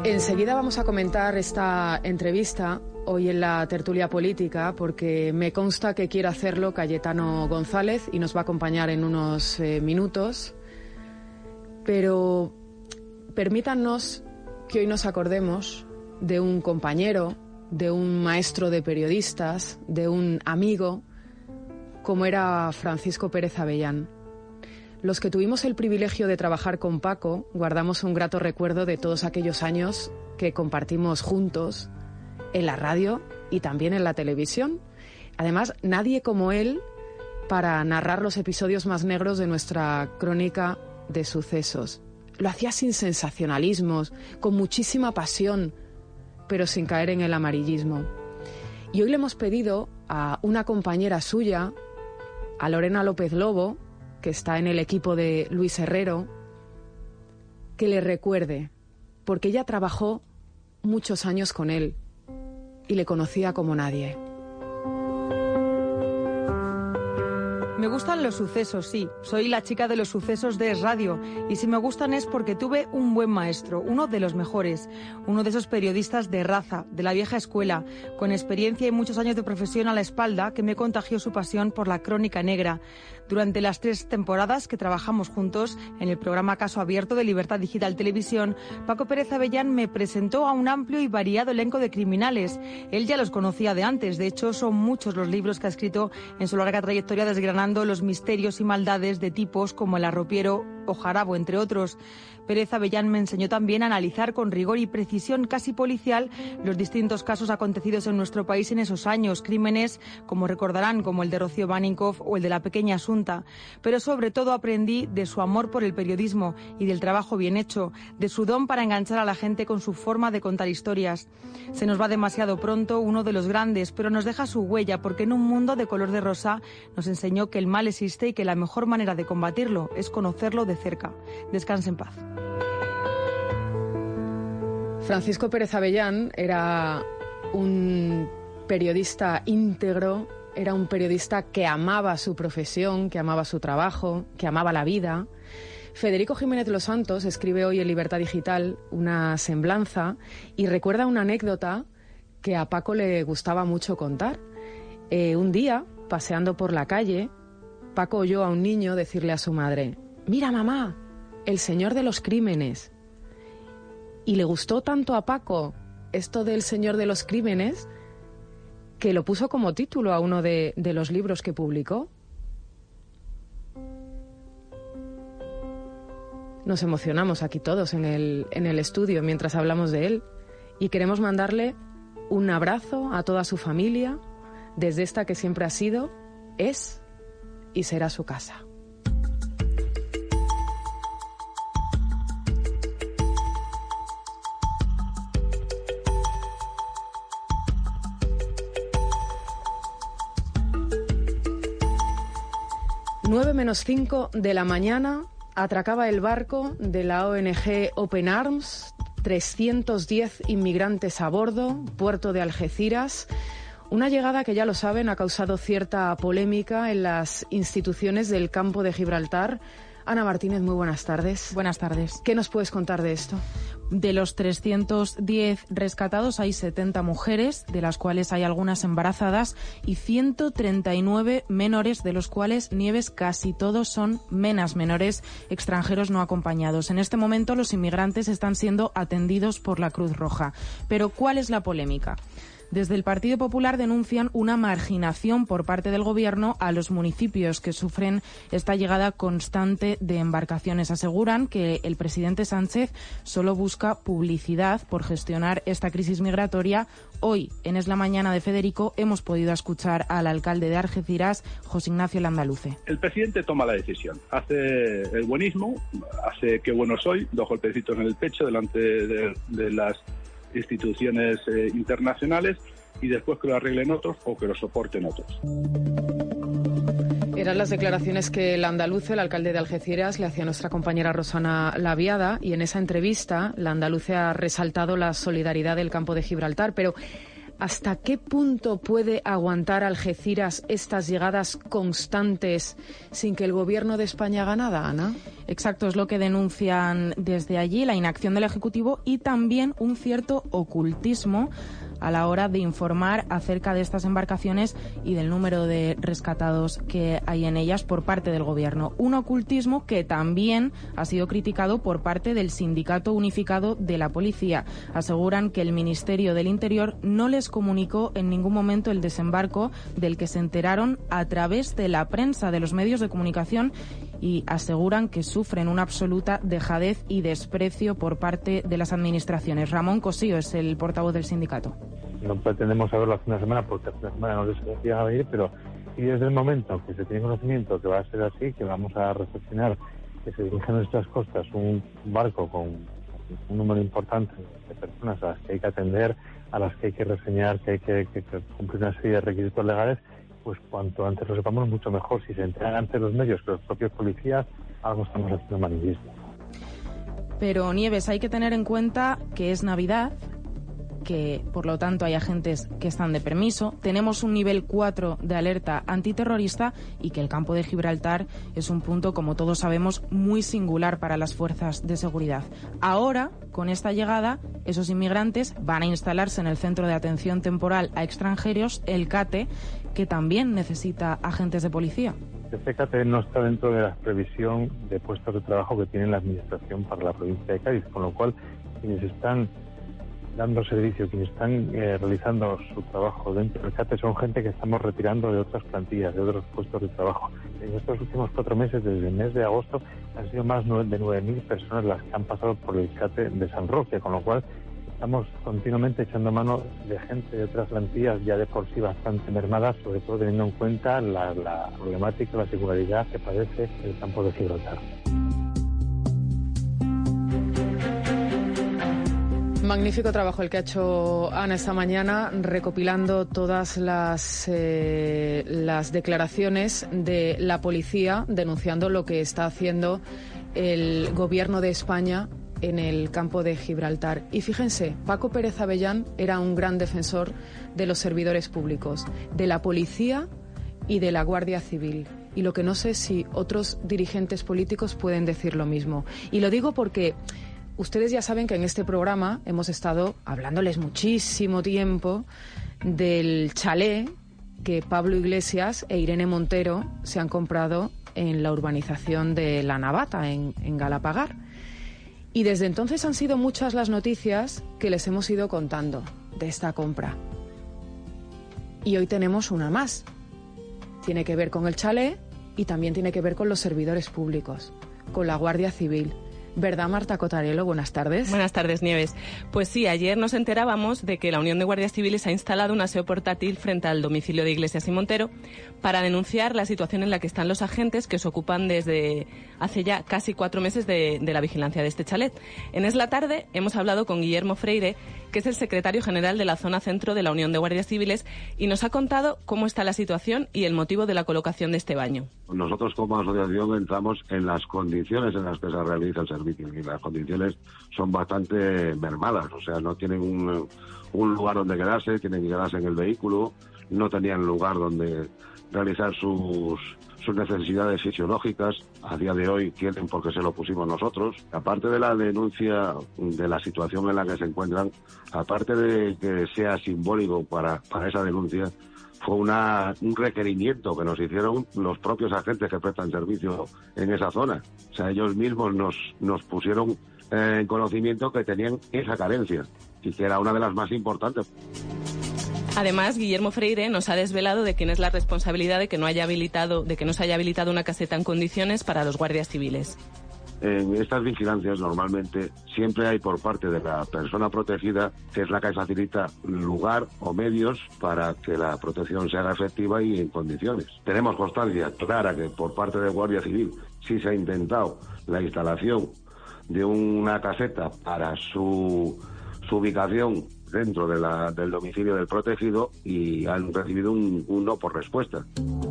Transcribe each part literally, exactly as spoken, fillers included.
Enseguida vamos a comentar esta entrevista hoy en la tertulia política, porque me consta que quiere hacerlo Cayetano González y nos va a acompañar en unos eh, minutos. Pero permítanos que hoy nos acordemos de un compañero, de un maestro de periodistas, de un amigo, como era Francisco Pérez Avellán. Los que tuvimos el privilegio de trabajar con Paco guardamos un grato recuerdo de todos aquellos años que compartimos juntos en la radio y también en la televisión. Además, nadie como él para narrar los episodios más negros de nuestra crónica de sucesos. Lo hacía sin sensacionalismos, con muchísima pasión, pero sin caer en el amarillismo. Y hoy le hemos pedido a una compañera suya, a Lorena López Lobo, que está en el equipo de Luis Herrero, que le recuerde, porque ella trabajó muchos años con él y le conocía como nadie. Me gustan los sucesos, sí. Soy la chica de los sucesos de Es Radio. Y si me gustan es porque tuve un buen maestro, uno de los mejores. Uno de esos periodistas de raza, de la vieja escuela, con experiencia y muchos años de profesión a la espalda, que me contagió su pasión por la crónica negra. Durante las tres temporadas que trabajamos juntos en el programa Caso Abierto de Libertad Digital Televisión, Paco Pérez Avellán me presentó a un amplio y variado elenco de criminales. Él ya los conocía de antes. De hecho, son muchos los libros que ha escrito en su larga trayectoria desgranando los misterios y maldades de tipos como el arropiero o Jarabo, entre otros. Pérez Avellán me enseñó también a analizar con rigor y precisión casi policial los distintos casos acontecidos en nuestro país en esos años, crímenes, como recordarán, como el de Rocío Baninkoff o el de la pequeña Asunta. Pero sobre todo aprendí de su amor por el periodismo y del trabajo bien hecho, de su don para enganchar a la gente con su forma de contar historias. Se nos va demasiado pronto uno de los grandes, pero nos deja su huella, porque en un mundo de color de rosa nos enseñó que el mal existe y que la mejor manera de combatirlo es conocerlo de cerca. Descanse en paz. Francisco Pérez Avellán era un periodista íntegro, era un periodista que amaba su profesión, que amaba su trabajo, que amaba la vida. Federico Jiménez Los Santos escribe hoy en Libertad Digital una semblanza y recuerda una anécdota que a Paco le gustaba mucho contar. Eh, un día, paseando por la calle, Paco oyó a un niño decirle a su madre: «Mira, mamá, el señor de los crímenes». Y le gustó tanto a Paco esto del señor de los crímenes que lo puso como título a uno de, de los libros que publicó. Nos emocionamos aquí todos en el, en el estudio mientras hablamos de él y queremos mandarle un abrazo a toda su familia desde esta que siempre ha sido, es y será su casa. nueve menos cinco de la mañana atracaba el barco de la O N G Open Arms, trescientos diez inmigrantes a bordo, puerto de Algeciras. Una llegada que, ya lo saben, ha causado cierta polémica en las instituciones del campo de Gibraltar. Ana Martínez, muy buenas tardes. Buenas tardes. ¿Qué nos puedes contar de esto? De los trescientos diez rescatados hay setenta mujeres, de las cuales hay algunas embarazadas, y ciento treinta y nueve menores, de los cuales, Nieves, casi todos son menas menores, extranjeros no acompañados. En este momento los inmigrantes están siendo atendidos por la Cruz Roja. Pero ¿cuál es la polémica? Desde el Partido Popular denuncian una marginación por parte del Gobierno a los municipios que sufren esta llegada constante de embarcaciones. Aseguran que el presidente Sánchez solo busca publicidad por gestionar esta crisis migratoria. Hoy, en Es la Mañana de Federico, hemos podido escuchar al alcalde de Algeciras, José Ignacio Landaluce. El presidente toma la decisión, hace el buenismo, hace qué bueno soy, dos golpecitos en el pecho delante de, de las instituciones eh, internacionales, y después que lo arreglen otros o que lo soporten otros. Eran las declaraciones que Landaluce, el alcalde de Algeciras, le hacía a nuestra compañera Rosana Laviada, y en esa entrevista Landaluce ha resaltado la solidaridad del campo de Gibraltar. Pero ¿Hasta qué punto puede aguantar Algeciras estas llegadas constantes sin que el Gobierno de España haga nada, Ana? Exacto, es lo que denuncian desde allí, la inacción del Ejecutivo y también un cierto ocultismo a la hora de informar acerca de estas embarcaciones y del número de rescatados que hay en ellas por parte del Gobierno. Un ocultismo que también ha sido criticado por parte del Sindicato Unificado de la Policía. Aseguran que el Ministerio del Interior no les comunicó en ningún momento el desembarco del que se enteraron a través de la prensa, de los medios de comunicación, y aseguran que sufren una absoluta dejadez y desprecio por parte de las administraciones. Ramón Cosío es el portavoz del sindicato. No pretendemos saberlo hace una semana porque hace una semana no les decía venir, pero sí desde el momento que se tiene conocimiento que va a ser así, que vamos a reflexionar, que se dirige a nuestras costas un barco con un número importante de personas a las que hay que atender, a las que hay que reseñar, que hay que, que, que cumplir una serie de requisitos legales, pues cuanto antes lo sepamos mucho mejor. Si se enteran antes los medios que los propios policías, algo estamos haciendo manifiesто. Pero, Nieves, hay que tener en cuenta que es Navidad, que por lo tanto hay agentes que están de permiso, tenemos un nivel cuatro de alerta antiterrorista y que el campo de Gibraltar es un punto, como todos sabemos, muy singular para las fuerzas de seguridad. Ahora, con esta llegada, esos inmigrantes van a instalarse en el Centro de Atención Temporal a Extranjeros, el CATE, que también necesita agentes de policía. Este CATE no está dentro de la previsión de puestos de trabajo que tiene la Administración para la provincia de Cádiz, con lo cual quienes están dando servicio, quienes están eh, realizando su trabajo dentro del CATE son gente que estamos retirando de otras plantillas, de otros puestos de trabajo. En estos últimos cuatro meses, desde el mes de agosto, han sido más de nueve mil personas las que han pasado por el CATE de San Roque, con lo cual estamos continuamente echando mano de gente de otras plantillas ya de por sí bastante mermadas, sobre todo teniendo en cuenta la, la problemática, la singularidad que padece el campo de Gibraltar. Magnífico trabajo el que ha hecho Ana esta mañana, recopilando todas las, eh, las declaraciones de la policía denunciando lo que está haciendo el Gobierno de España en el campo de Gibraltar. Y fíjense, Paco Pérez Avellán era un gran defensor de los servidores públicos, de la policía y de la Guardia Civil. Y lo que no sé si otros dirigentes políticos pueden decir lo mismo. Y lo digo porque ustedes ya saben que en este programa hemos estado hablándoles muchísimo tiempo del chalet que Pablo Iglesias e Irene Montero se han comprado en la urbanización de La Navata, en, en Galapagar. Y desde entonces han sido muchas las noticias que les hemos ido contando de esta compra. Y hoy tenemos una más. Tiene que ver con el chalet y también tiene que ver con los servidores públicos, con la Guardia Civil. ¿Verdad, Marta Cotarelo? Buenas tardes. Buenas tardes, Nieves. Pues sí, ayer nos enterábamos de que la Unión de Guardias Civiles ha instalado un aseo portátil frente al domicilio de Iglesias y Montero para denunciar la situación en la que están los agentes que se ocupan desde hace ya casi cuatro meses de, de la vigilancia de este chalet. En Es la Tarde hemos hablado con Guillermo Freire, que es el secretario general de la zona centro de la Unión de Guardias Civiles, y nos ha contado cómo está la situación y el motivo de la colocación de este baño. Nosotros como asociación entramos en las condiciones en las que se realiza el servicio y las condiciones son bastante mermadas, o sea, no tienen un, un lugar donde quedarse, tienen que quedarse en el vehículo, no tenían lugar donde realizar sus, sus necesidades fisiológicas, a día de hoy tienen porque se lo pusimos nosotros. Aparte de la denuncia de la situación en la que se encuentran, aparte de que sea simbólico para, para esa denuncia, fue una, un requerimiento que nos hicieron los propios agentes que prestan servicio en esa zona. O sea, ellos mismos nos, nos pusieron eh, en conocimiento que tenían esa carencia y que era una de las más importantes. Además, Guillermo Freire nos ha desvelado de quién es la responsabilidad de que no haya habilitado, de que no se haya habilitado una caseta en condiciones para los guardias civiles. En estas vigilancias normalmente siempre hay por parte de la persona protegida, que es la que facilita lugar o medios para que la protección se haga efectiva y en condiciones. Tenemos constancia clara que por parte de Guardia Civil sí se ha intentado la instalación de una caseta para su, su ubicación dentro de la, del domicilio del protegido y han recibido un, un no por respuesta.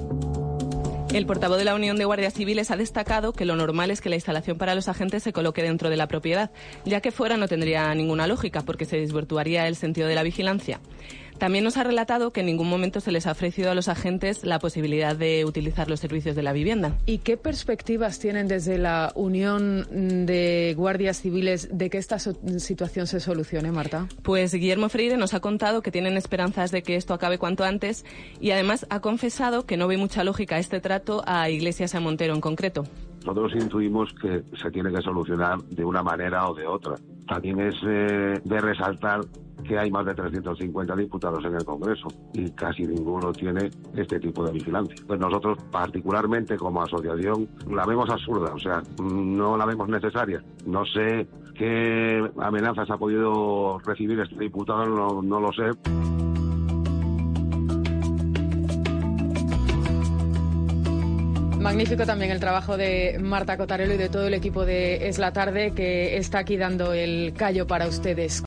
El portavoz de la Unión de Guardias Civiles ha destacado que lo normal es que la instalación para los agentes se coloque dentro de la propiedad, ya que fuera no tendría ninguna lógica porque se desvirtuaría el sentido de la vigilancia. También nos ha relatado que en ningún momento se les ha ofrecido a los agentes la posibilidad de utilizar los servicios de la vivienda. ¿Y qué perspectivas tienen desde la Unión de Guardias Civiles de que esta so- situación se solucione, Marta? Pues Guillermo Freire nos ha contado que tienen esperanzas de que esto acabe cuanto antes y además ha confesado que no ve mucha lógica a este trato a Iglesias y a Montero en concreto. Nosotros intuimos que se tiene que solucionar de una manera o de otra. También es eh, de resaltar que hay más de trescientos cincuenta diputados en el Congreso y casi ninguno tiene este tipo de vigilancia. Pues nosotros, particularmente como asociación, la vemos absurda, o sea, no la vemos necesaria. No sé qué amenazas ha podido recibir este diputado, no, no lo sé. Magnífico también el trabajo de Marta Cotarelo y de todo el equipo de Es la Tarde, que está aquí dando el callo para ustedes.